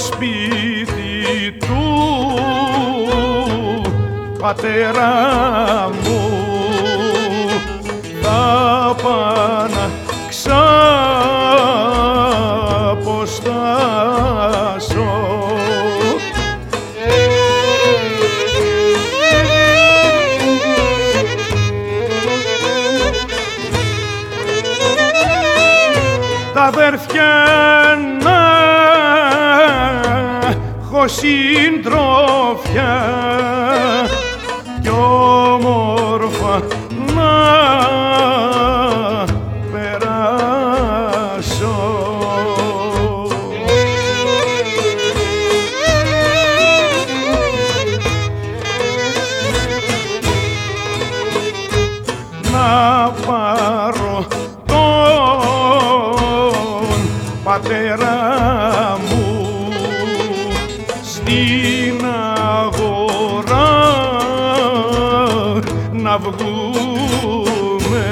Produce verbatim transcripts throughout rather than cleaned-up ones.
σπίτι του πατέρα μου θα πάνε ξαποστάσω. Τα αδέρφια να έχω συντρόφια κι όμορφα να περάσω. Να πάρω τον πατέρα μου στην αγορά να βγούμε.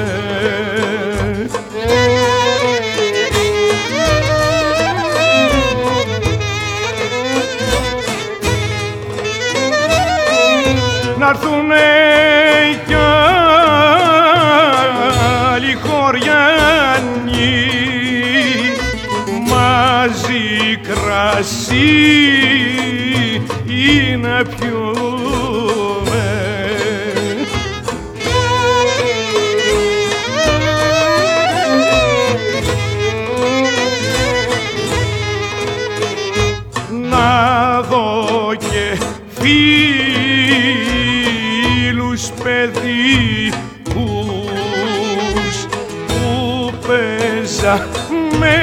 Να'ρθουνε κι άλλοι χωριανοί μαζί κρασί ή να πιούμε. Να δω και φίλους παιδικούς που παίζαμε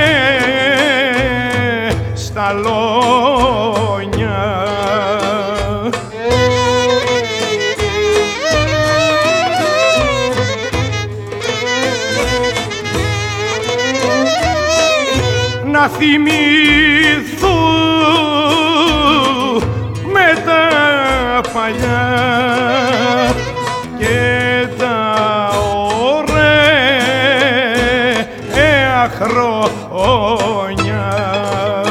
στα λόνια. Να θυμηθούμε τα παλιά και τα ωραία χρόνια.